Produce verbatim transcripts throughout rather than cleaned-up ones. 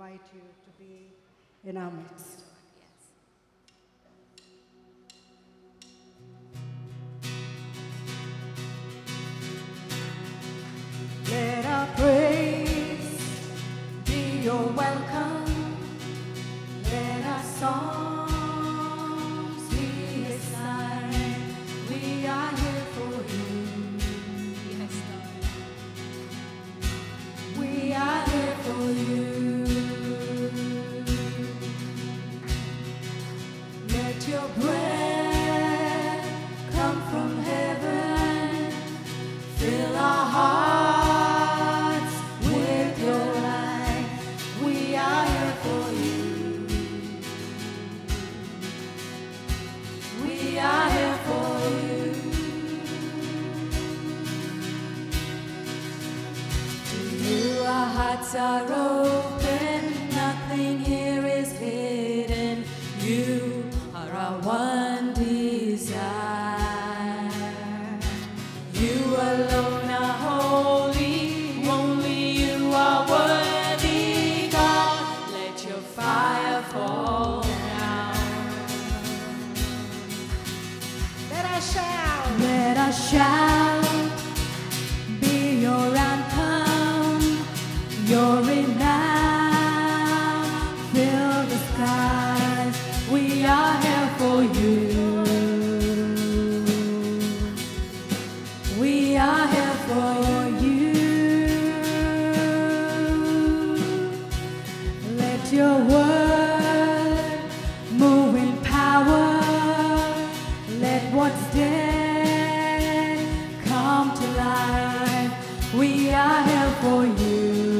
invite you to be in our midst. Let our praise be your welcome. Let our songs be a sign we are here for you. Yes, Lord. We are here for you. Let your breath come from heaven. Fill our hearts with your light. We are here for you. We are here for you. To you our hearts are open. Nothing here is hidden. You are our one desire. You alone are holy, only you are worthy, God. Let your fire fall down. Let us shout. Let us shout. Be your anthem, your renown. Fill the skies. We are here for you. We are here for you. Let your word move in power. Let what's dead come to life. We are here for you.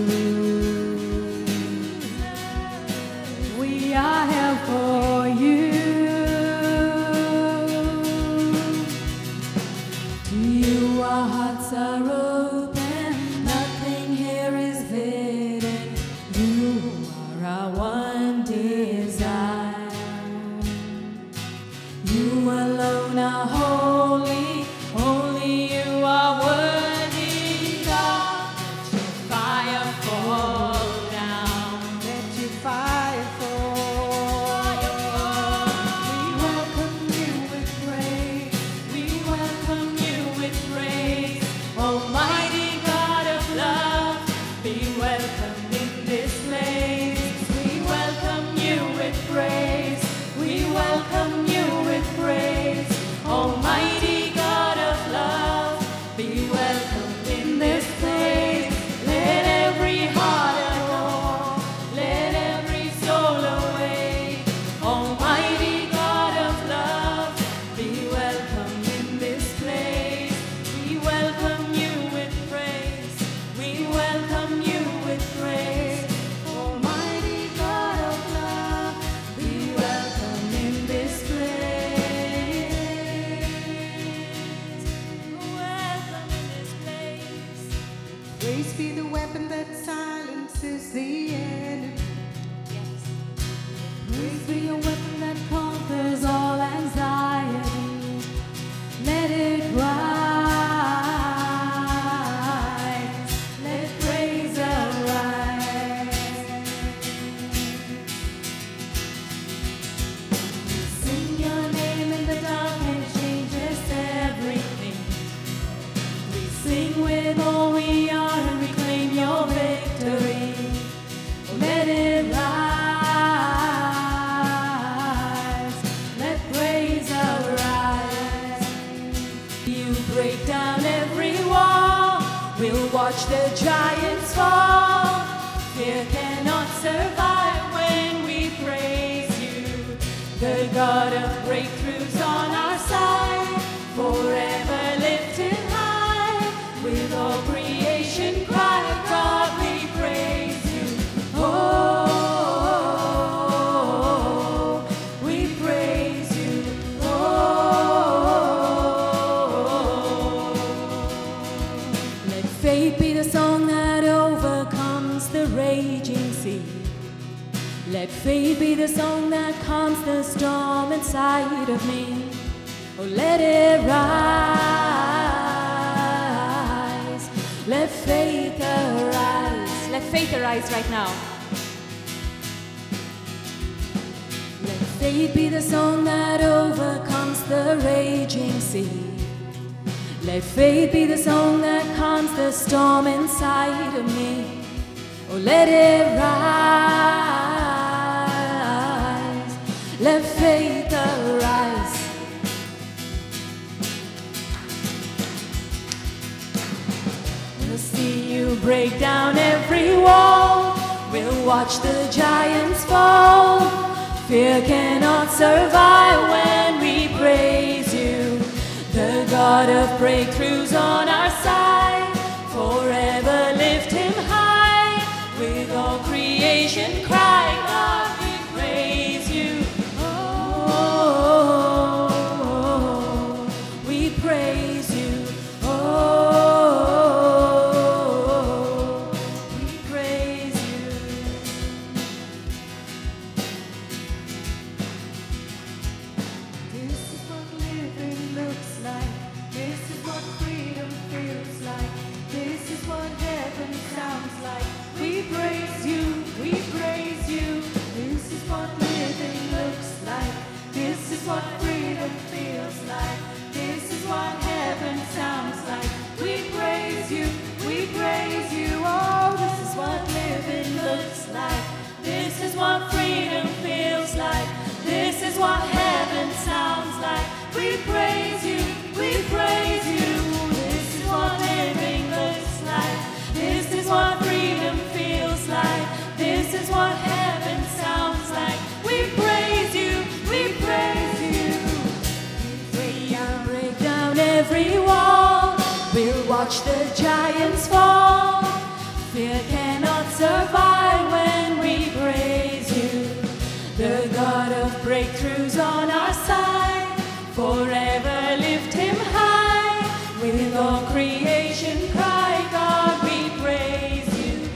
We are here for you. To you our hearts are open, nothing here is hidden. You are our one desire. You alone are holy, only you are worthy, God. Let your fire fall down. Let your fire fall. We welcome you with praise. We welcome you with praise. Almighty God of love, be welcomed in this place. We welcome you with praise. We welcome you with praise. Almighty God of love, be welcomed in this place. Let every heart adore, let every soul awake. Almighty God of love, be welcomed in this place. We welcome you with praise. We welcome you with praise. Almighty God of love, be welcomed in this place. Welcome in this place. Praise be the weapon that silences the enemy. Yes. Praise be a weapon that conquers all anxiety. Let it rise. Let praise arise. Sing your name in the dark and it changes everything. We sing with all we are and reclaim your victory. Let it rise. Let praise arise. You break down every wall. We'll watch the giants fall. Fear cannot survive when we praise you. The God of breakthroughs on our side, forever lifted high. With all creation cry, God, we praise you. Oh, we praise you. Oh, let faith be the song that overcomes the raging sea. Let faith be the song that calms the storm inside of me. Oh, let it rise. Let faith arise. Let faith arise right now. Faith be the song that overcomes the raging sea. Let faith be the song that calms the storm inside of me. Oh, let it rise. Let faith arise. We'll see you break down every wall. We'll watch the giants fall. Fear cannot survive when we praise you. The God of breakthroughs on our side. Forever lift him high. With all creation cry, God, we praise you. Oh, we praise you. Oh, we praise you. This is what living looks like. This is what freedom feels like. This is what heaven sounds like. We praise you, we praise you. This is what living looks like. This is what freedom feels like. This is what heaven sounds like. We praise you, we praise you. Oh, this is what living looks like. This is what freedom feels like. This is what heaven sounds like. We praise you, we praise you. This is what living looks like. This is what freedom feels like. This is what heaven sounds like. We praise you, we praise you. We break down every wall. We'll watch the giants fall. Fear cannot survive when we praise you. The God of breakthroughs on our side. Forever lift him high. With all creation cry, God, we praise you.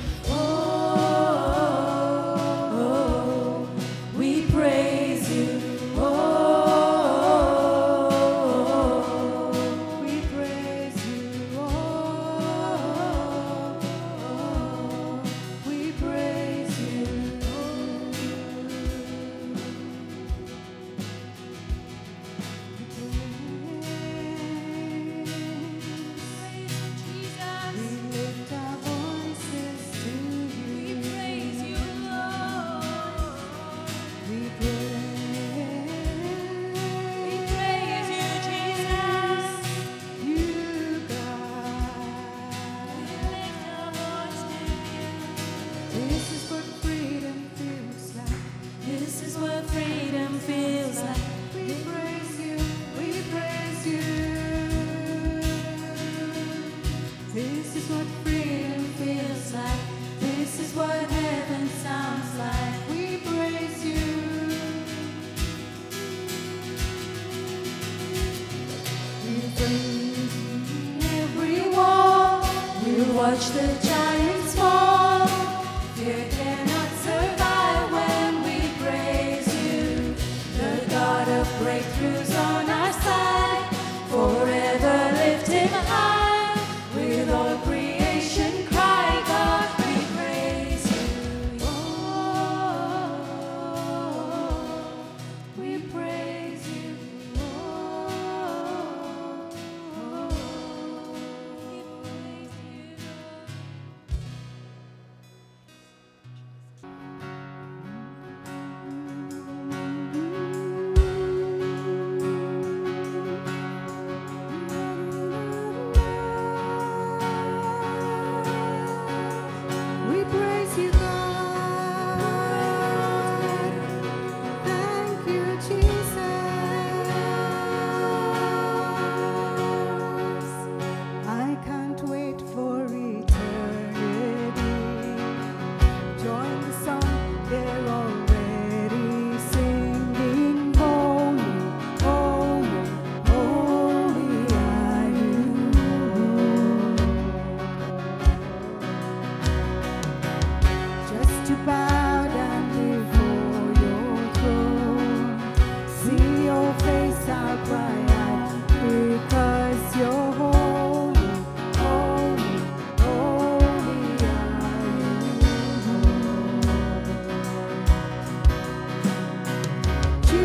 Oh, we praise you. Oh, we praise you. Oh, we praise you. We lift our voices to you. We praise you, Lord. We praise. We praise you, Jesus. You, God. We lift our voice to you. This is what freedom feels like. This is what freedom feels like. We praise you. We praise you. This is what freedom feels like. This is what heaven sounds like. We praise you. We praise every wall. We'll watch the giants fall. Fear cannot survive when we praise you. The God of breakthroughs on our side. Forever lift him high. With all creation cry, God, we praise you. Oh, we praise you. Oh, we praise you. We praise you, God. Thank you, Jesus. I can't wait for eternity. Join the song, they're already singing. Holy, holy, holy are you. Just to bow down before your throne, see your face, I'll cry out, because you're holy, holy, holy are you.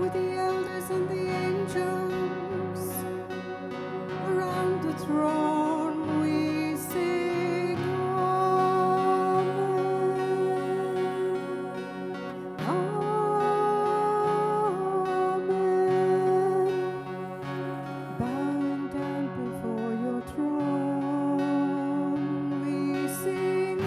with the elders and the angels around the throne we sing Amen. Amen. Bowing down before your throne we sing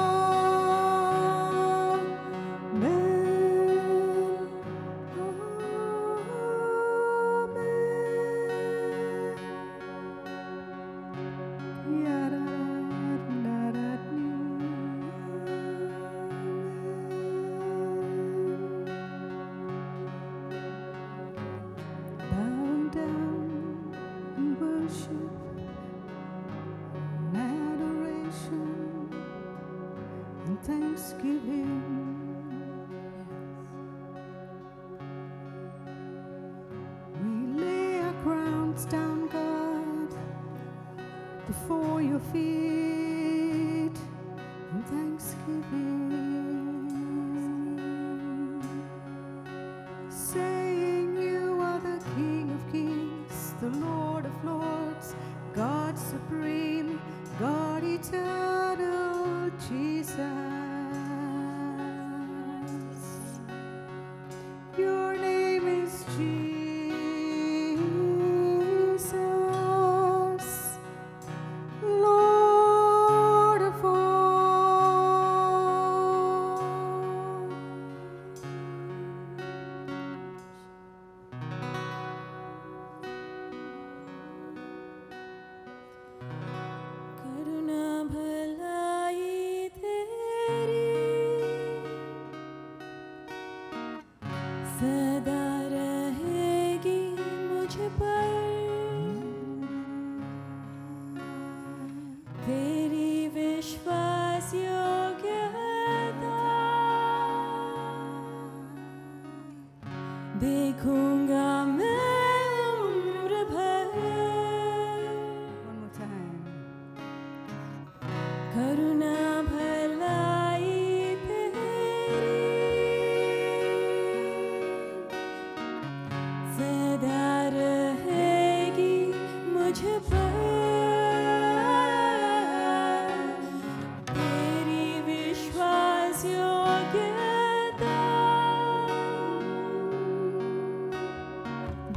Bowing down in worship and adoration and thanksgiving. We lay our crowns down, God, before your feet in thanksgiving, saying you are the King of Kings, the Lord of Lords, God supreme, God eternal, Jesus. Your name is Jesus, Lord of all. करुणा भलाई तेरी सदा रहेगी मुझ पर तेरी विश्वास योग्यता देखूंगा मैं उम्र भर One more time. करुणा भलाई तेरी सदा रहेगी मुझ पर तेरी विश्वास योग्यता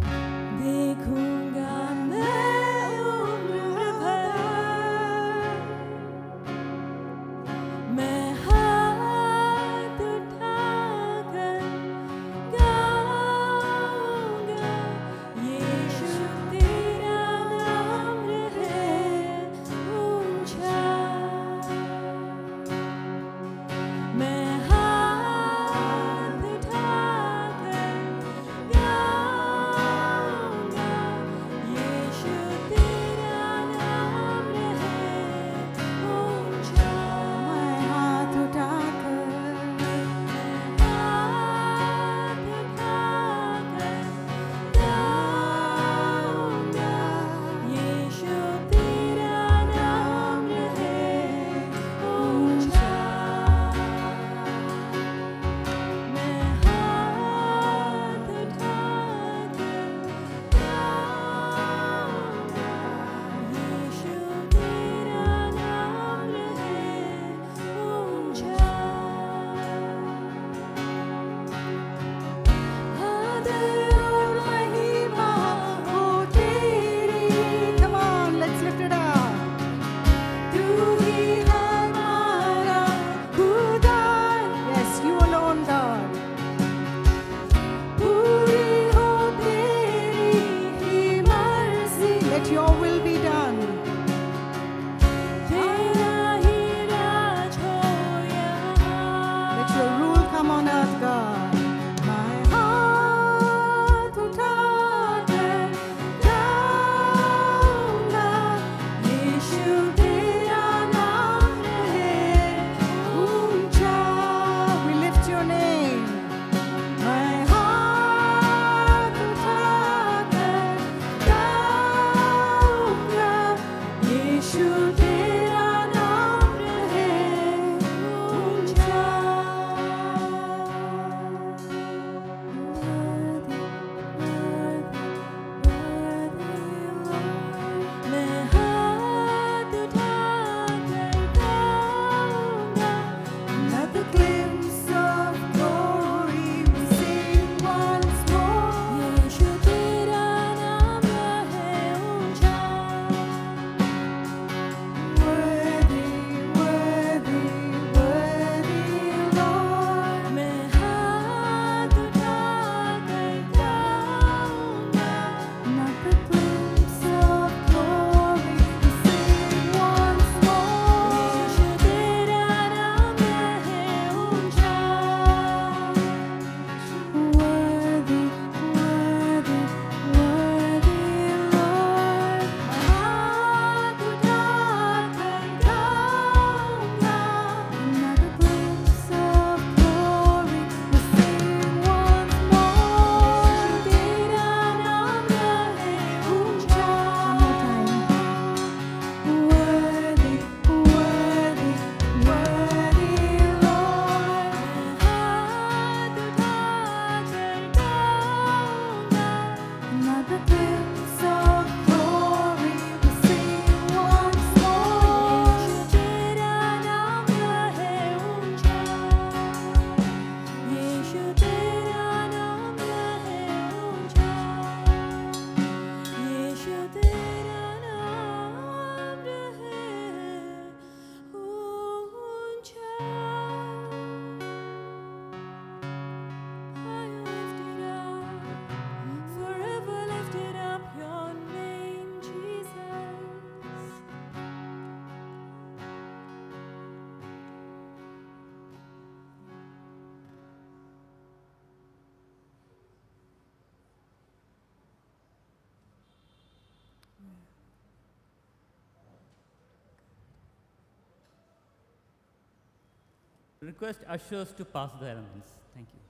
request ushers to pass the elements. Thank you.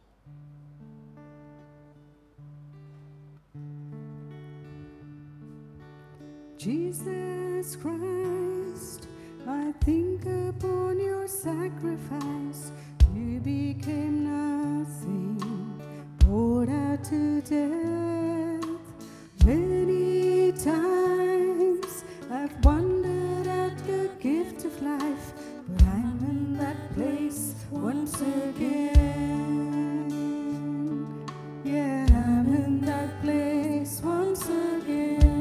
Jesus Christ, I think upon your sacrifice. You became nothing, poured out to death. Many times I've wondered at the gift of life, but I'm in that place once again. Yeah, I'm in that place once again.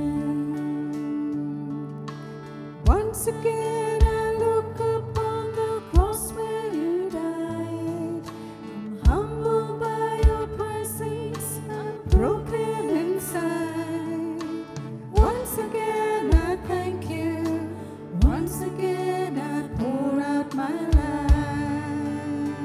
Once again I look upon the cross where you died. I'm humbled by your presence, I'm broken inside. Once again I thank you, once again I pour out my life.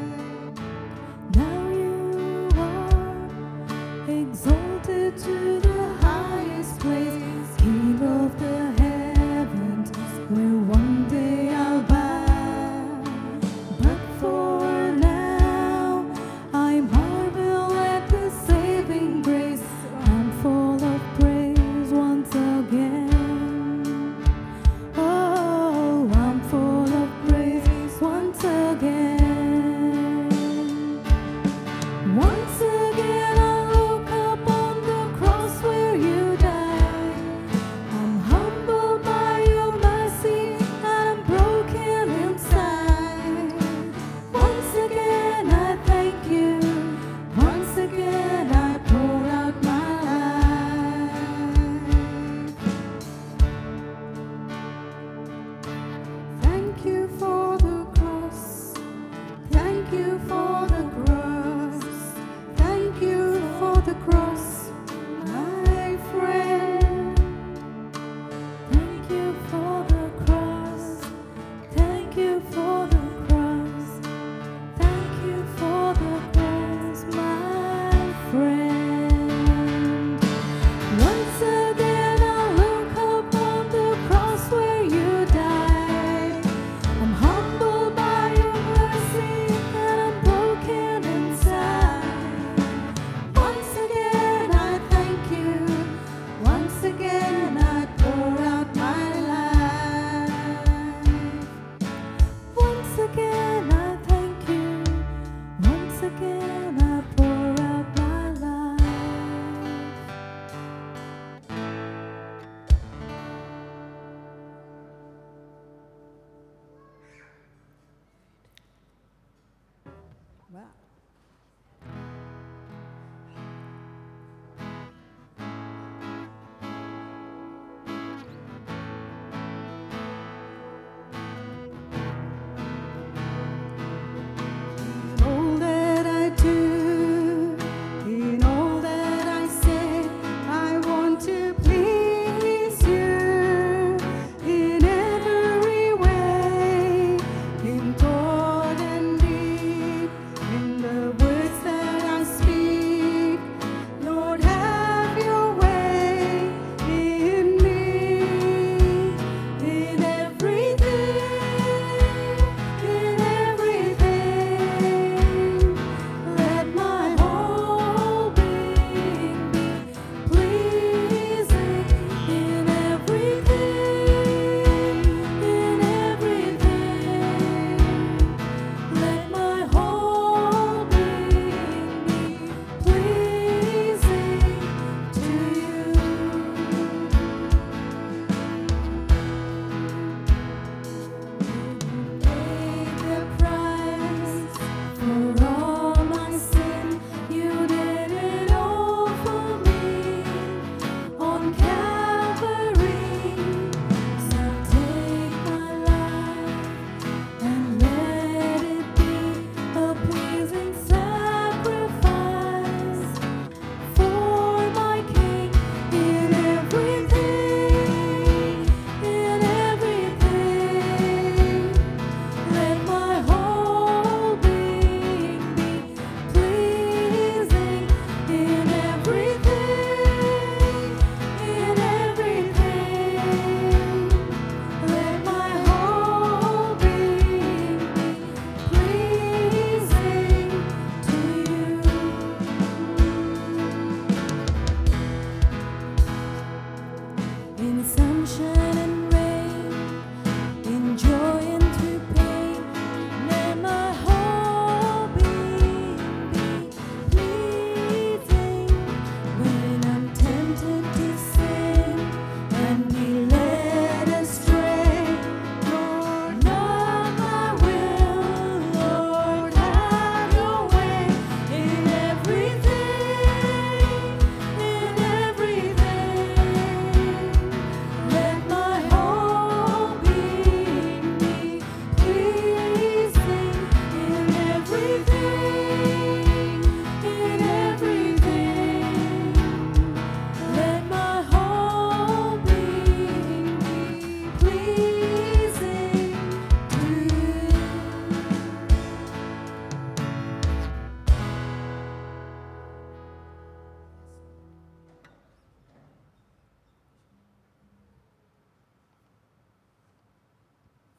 Now you are exalted to the highest place, King of the heavens, where one day I'll bow. But for now, I marvel at the saving grace. I'm full of praise once again. Oh, I'm full of praise once again. Once again I look upon the cross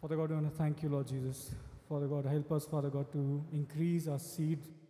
Father God, we want to thank you, Lord Jesus. Father God, help us, Father God, to increase our seed